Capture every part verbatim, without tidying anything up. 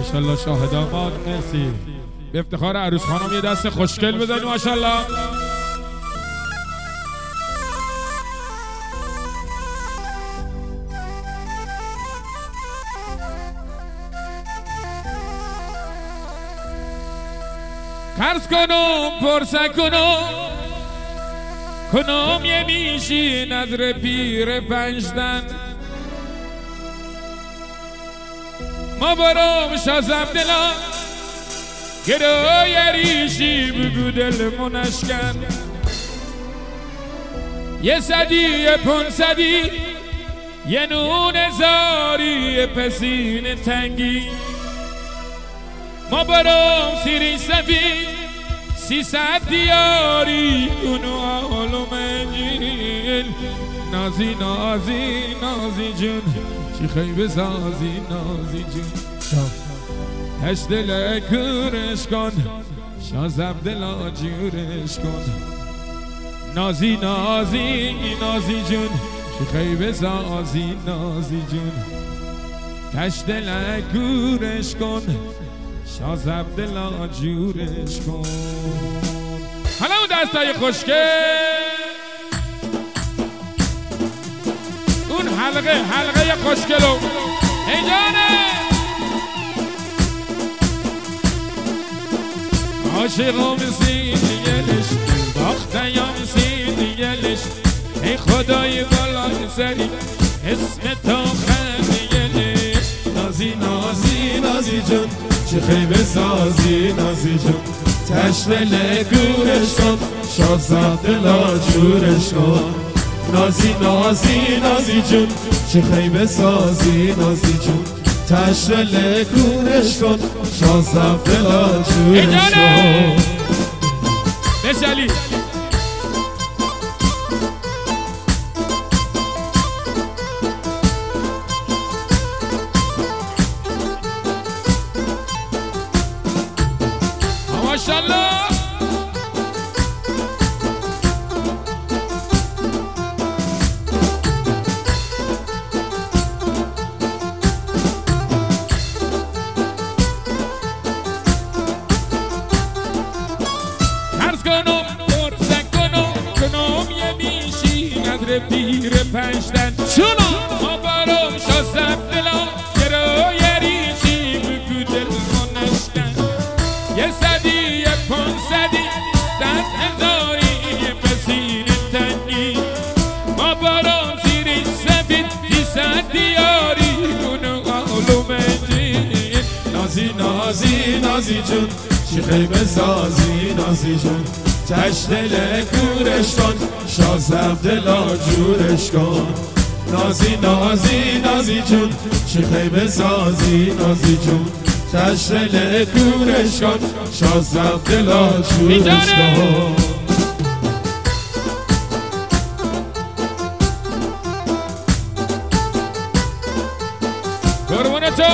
ماشاءالله شاهد آماد. مرسی. به افتخار عروس خانم یه دست خوشگل بزنید ماشاءالله. عرض کنم پرسه کنم کنم یه میشی نظر پیر پنجدن ما برام شازم دلان گروه ریشی بگو دل منشکن یه صدی یه پونصدی یه نون زاری یه پسین تنگی ما برام سیری سفید سیصد دیاری اونو آلو منجیل نازی نازی نازی جون چی خیبه سازی نازی جون هش دل کورش کن شازم دلا جورش کن نازی نازی نازی جون چی خیبه سازی نازی جون هش دل کورش کن شازم دلا جورش کن. حالا اون دستای خوشگل اون حلقه حلقه خوشگلو ای جانه عاشقم سیدیلش باختیم سیدیلش ای خدای بالای سری اسم تو خندیلش نازی نازی نازی جون چه خیبه سازی نازی جون تشویل گورش کن شازم دلا جورش کن نازی نازی نازی جون چه خیبه سازی نازی جون تشویل گورش کن شازم دلا جورش کن. بشلی ماشاءالله عرض کنم پرسه کنم کنم یه میشی ندر پیر پنجدن چونم ما برام شازم دلا گروه ریشی بگو دل منشکن یه صدی یه پونصدی صد هزاری یه پسین تنگی ما برام زیری سفید سیصد دیاری اونو آلو منجیل نازی نازی نازی جون چی خیبه سازی نازی جون تش دل کورش کن شازم دلا جورش کن نازی نازی نازی جون چی خیبه سازی نازی جون تشل کورش کن شازم دلا جورش کن. قربونه تو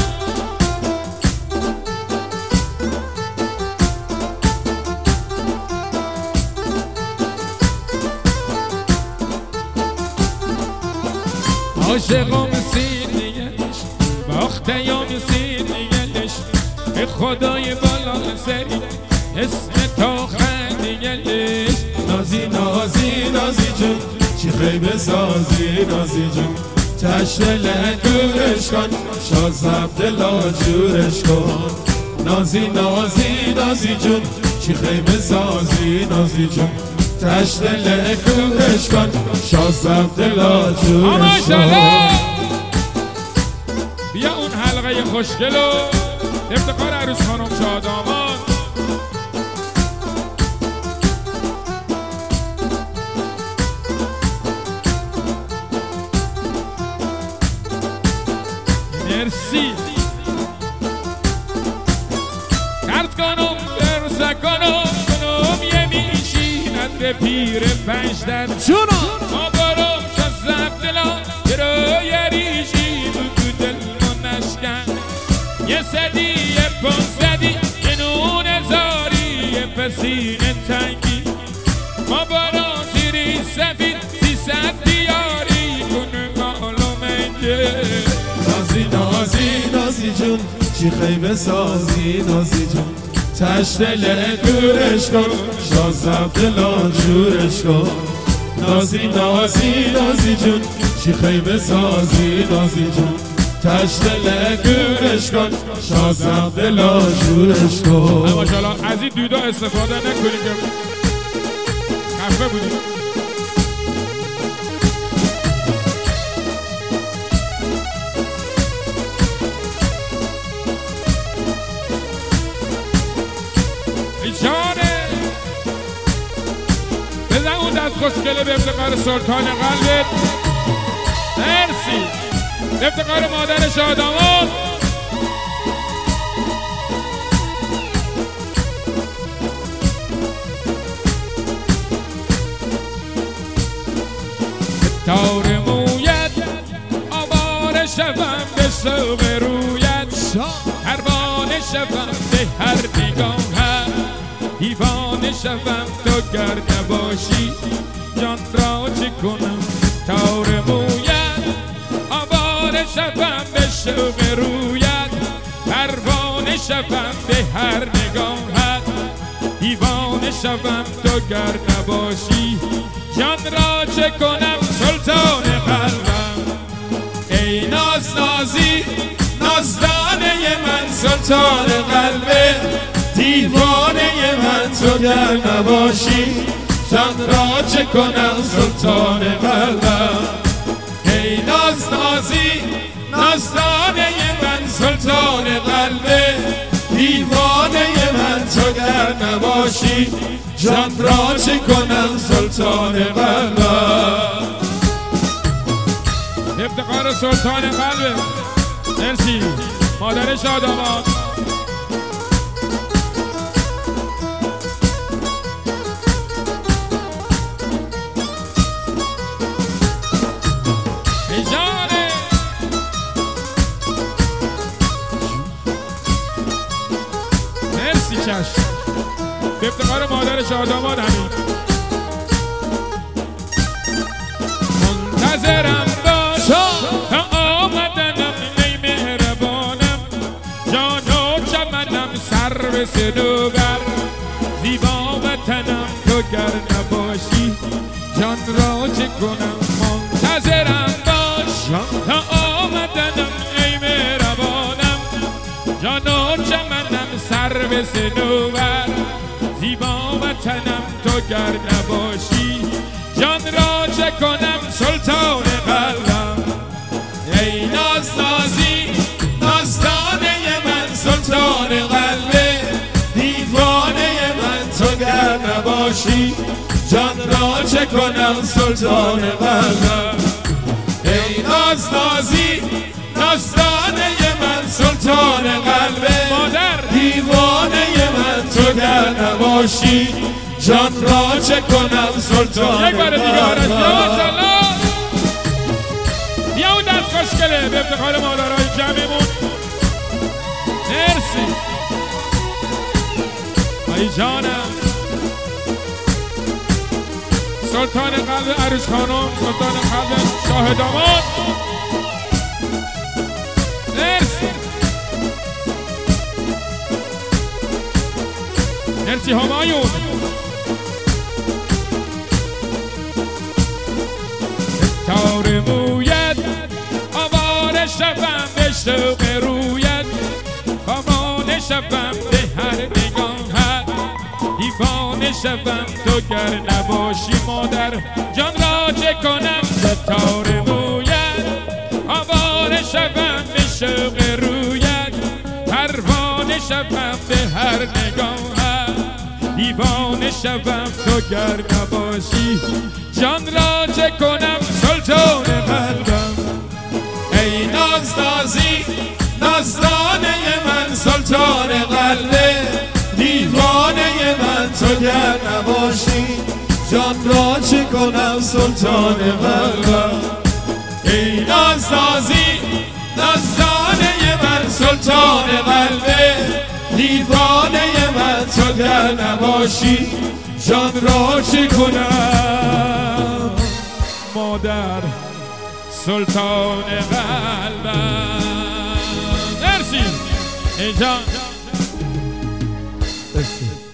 عاشقم سیدیلش باختیم سیدیلش ای خدای بالا سری اسم تو خندیلش نازی نازی نازی جون چی خیبه سازی نازی جون تشل دورش کن شازم دلا جورش کن نازی نازی نازی جون چی خیبه سازی نازی جون تشل دورش کن شازم دلا جورش کن. بیا اون حلقه خوشگلو افتخار عروس خانم شاد آماد. مرسی. عرض کنم برسه کنم کنم یه میشی ندر پیر پنجدن چونم ما برام شازم دلا گروه ریشی بگو دل منشکن یه صدی یه پونصدی یه نون زاری یه پسین تنگی ما برام زیری سفید سیصد دیاری کنه آلو منجیل نازی نازی نازی جون چی خیمه سازی نازی جون تشت دل دورش کن شازم دلان جورش کن نازی نازی نازی جون چی خیمه سازی نازی جون تشت دل دورش کن شازم دلان جورش کن. ماشاءالله از این دودا استفاده نکنید که خفه بودیم. بزن اون دست خوشگله به افتقار سلطان قلبت. مرسی به افتقار مادر شادمان. تار مویت آوار شوم به شوق رویت پروانه شوم به هر نگاهت دیوانه شوم تو گر نباشی جان را چه کنم. تار مویت آواره شوم به شوق رویت پروانه شوم به هر نگاهت دیوانه شوم تو گر نباشی جان را چه کنم. سلطان قلبم ای ناز نازی نازدانه من سلطان قلبه دیوانه من تو گر نباشی جان را چه کنم. سلطان قلبم ای ناز نازی نازدانه من سلطان قلبه دیوانه من تو گر نباشی جان را چه کنم. سلطان قلبم افتقار سلطان قلبه. مرسی مادر شادمان. مرسی چشم به افتقار مادر شادمان. همین منتظرم باش تا آمدنم ای مهربانم جان و چمنم سر به صنوبر زیبا وطنم تو گر نباشی جان را چه کنم. منتظرم باش تا آمدنم ای مهربانم جان و چمنم سر به صنوبر زیبا وطنم تو گر نباشی جان را چه کنم. سلطان قلبم ای ناز نازی نازدانه من سلطان قلبه دیوانه من تو گر نباشی جان را چه کنم. سلطان قلبم ای ناز نازی نازدانه من سلطان قلبه دیوانه من تو گر نباشی جان را چه کنم. سلطان یک بار دیگه آرش ماشاءالله. بیا اون دست خوشگله به افتخار مادرهای جمعمون. مرسی ای جانم سلطان قلب عروس خانم سلطان قلب شاهدامان. مرسی مرسی همایون. تار مویت آواره شوم به شوق رویت پروانه شوم به هر نگاهت دیوانه شوم تو گر نباشی مادر جان را چه کنم. تار مویت آواره شوم به شوق رویت پروانه شوم به هر نگاهت دیوانه شوم تو گر نباشی جان را چه کنم. سلطان قلبم ای ناز نازی نازدانه من سلطان قلبه دیوانه من تو گر نباشی جان را چه کنم. سلطان قلبم ای ناز نازی نازدانه من سلطان قلبه دیوانه من تو گر نباشی جان را چه کنم. مادر سلطان قلبم. مرسی اینجا مرسی.